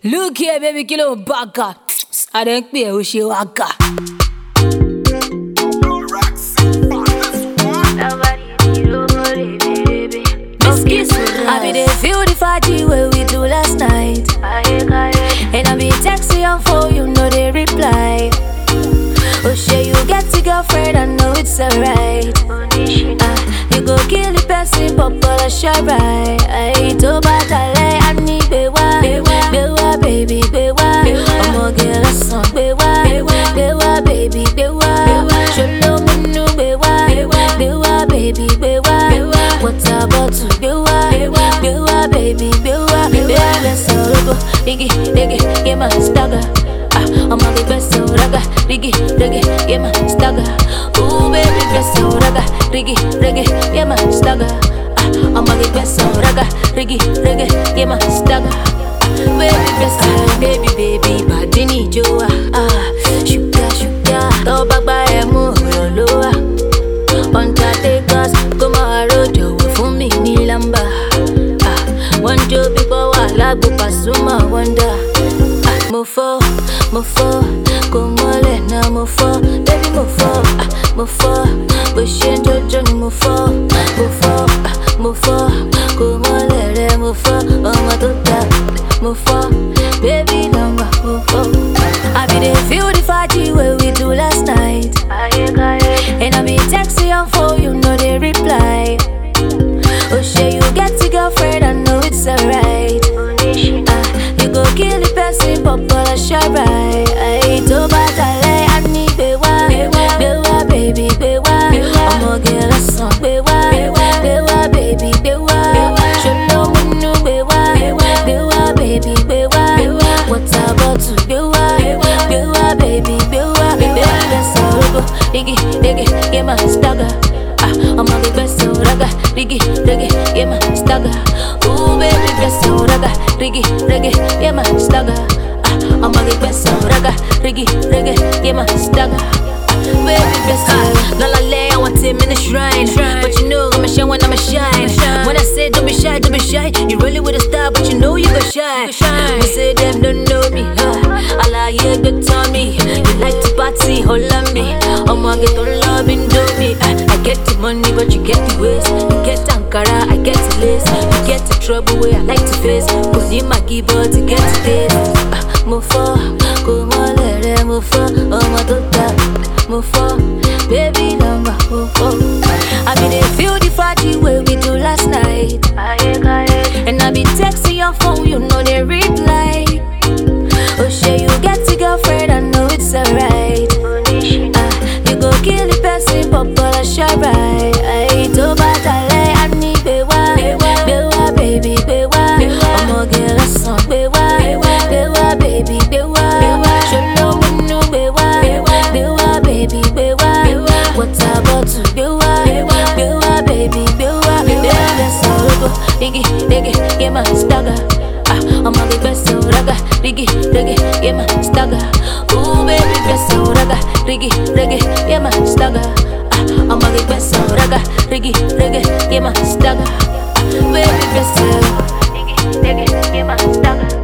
Look here, baby, kilo baka. I don't pay Ushi Waka. I be there feel the party where we do last night. And I be texting on phone, you know they reply. Oh shit, you get a girlfriend, I know it's alright. You go kill the person, but I shall right. I to battle, I need bewa, bewa, baby, bewa. I'm a girl, a song, bewa, bewa, baby, bewa. Sholo munu bewa, bewa, baby, bewa. What about to bewa, bewa, baby, bewa. Bewa, let's go, diggy, diggy, yeah, my stagger. I'm a big best so raga, diggy, diggy, yeah, my stagger. Ooh, baby, best so raga, diggy, diggy, yeah, my stagger. I'm a big best so raga, diggy, diggy, yeah, my stagger. Baby, best baby, baby, badini joa. Sugar, sugar, to back by a move, lower. Undertakers, come on, rojo, for me, Nilamba. One job before I like Pasuma, wonder. Mofo, come on, now mofo, baby mofo, wishing Johnny mofo, come on, mofo, oh my daughter, mofo, baby number mofo. I be there feel the party where we do last night, and I be texting on phone, you know they reply. Oh shit, you get a girlfriend, I know it's alright. You go kill the person, but I shall right. I to battle, I need bewa, bewa, baby, bewa. I'm a girl, a song, bewa, bewa, baby, bewa. Sholo munu bewa, bewa, baby, bewa. What about to bewa, bewa, baby, bewa. Baby, let's go, diggy, diggy, yeah, my stagger. I'm a big best so raga, diggy, diggy, yeah, my stagger. Ooh, baby, best so raga, diggy, diggy, yeah, my stagger. I'm a big best so raga, diggy, diggy, yeah, my stagger. Baby, best so la la lay, I want him in the shrine. But you know I'ma shine when I'ma shine. When I say don't be shy, you really with a star, but you know you go shine. We say them don't know me, I like you good on me. You like to party, hold on me. I'ma get on love and do me. I get the money, but you get the waste. You get Ankara, I get the lace. You get the trouble where I like to face. Cause you my keyboard to get to this. Mofo, come on, let them mofo. Oh my daughter, mofo, baby number mofo. I be there feel the party where we do last night. And I be texting your phone, you know they reply. Oh shit, you get a girlfriend, I know it's alright. You go kill the person, but I shall right. I to battle, I need bewa, bewa, baby, bewa. I'm a girl, a song, bewa, bewa, baby, bewa. Sholo munu bewa, bewa, baby, bewa. What about to bewa, bewa, baby, bewa. Let's go, diggy, diggy, yeah, my stagger. I'm a big best so raga, diggy, diggy, yeah, my stagger. Ooh, baby, best so raga, diggy, diggy, yeah, my stagger. I'm a big best so raga, diggy, diggy, yeah, my stagger. Baby, best so diggy, diggy, yeah, my stagger.